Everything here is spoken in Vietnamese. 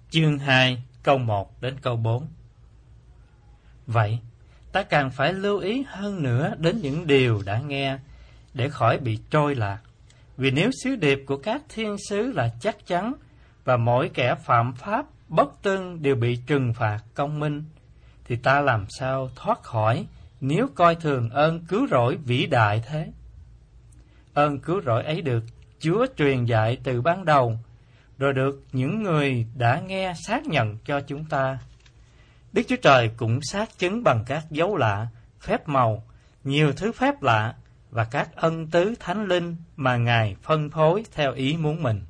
chương 2, câu 1 đến câu 4. Vậy, ta càng phải lưu ý hơn nữa đến những điều đã nghe, để khỏi bị trôi lạc. Vì nếu sứ điệp của các thiên sứ là chắc chắn, và mỗi kẻ phạm pháp bất tuân đều bị trừng phạt công minh, thì ta làm sao thoát khỏi nếu coi thường ơn cứu rỗi vĩ đại thế? Ơn cứu rỗi ấy được Chúa truyền dạy từ ban đầu, rồi được những người đã nghe xác nhận cho chúng ta. Đức Chúa Trời cũng xác chứng bằng các dấu lạ, phép màu, nhiều thứ phép lạ và các ân tứ thánh linh mà Ngài phân phối theo ý muốn mình.